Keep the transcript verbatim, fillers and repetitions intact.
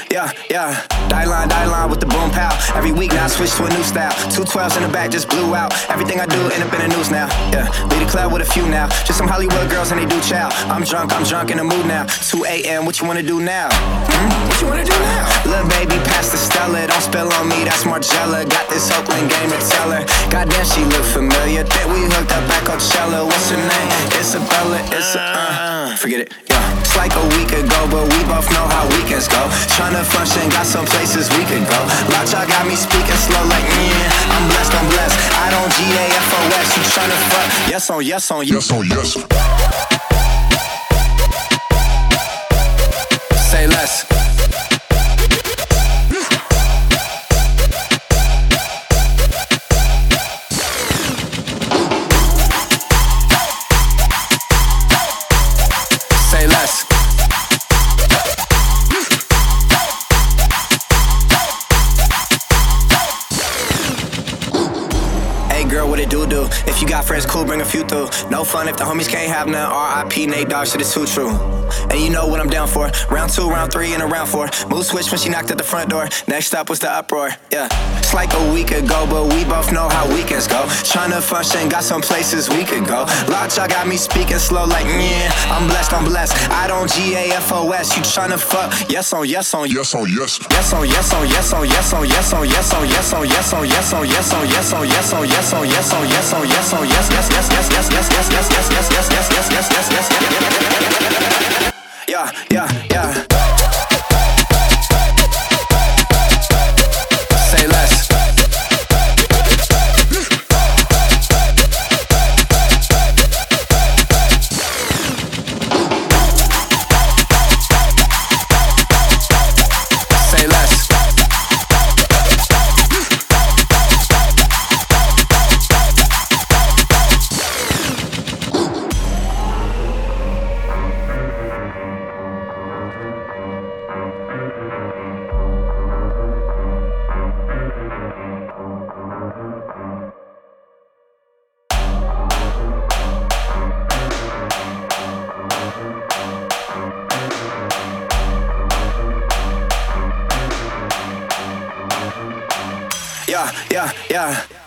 yeah, yeah. Die line, die line with the boom pow. Every week now I switch to a new style. Two twelves in the back just blew out. Everything I do end up in the news now. Yeah, lead a club with a few now. Just some Hollywood girls and they do chow. I'm drunk, I'm drunk in the mood now. two a.m. What you wanna do now? Hmm? What you wanna do now? Lil' baby, pass the Stella. Don't spill on me, that's Margella. Got this Oakland game to tell her. Goddamn, she look familiar. Think we hooked up at Coachella. What's her name? Isabella. It's a uh. Forget it. Yeah. It's like a week ago, but we both know how weekends go. Tryna function, got some places we could go. Lot y'all got me speaking slow like yeah. I'm blessed, I'm blessed. I don't G A F O S. You tryna fuck? Yes on yes on yes on yes. Say less. Say less. Hey girl, what it do do? If you got friends, cool, bring a few through. No fun if the homies can't have none. R I P Nate Dogg, shit is too true. And you know what I'm down for. Round two, round three, and a round four. Mood switch when she knocked at the front door. Next up was the uproar, yeah. It's like a week ago, but we both know how weekends go. Tryna function, got some places we could go. Lot y'all got me speaking slow like yeah. I'm blessed, I'm blessed. I don't G A F O S. You tryna fuck? Yes on yes on yes on yes. Yes on yes on yes on yes on yes on yes on yes on yes on yes on yes on yes on yes on yes on yes on yes on yes on yes yes yes yes yes yes yes yes yes yes yes yes yes yes yes yes yes. Yeah, yeah, yeah. Say less. Say less. Yeah, yeah, yeah.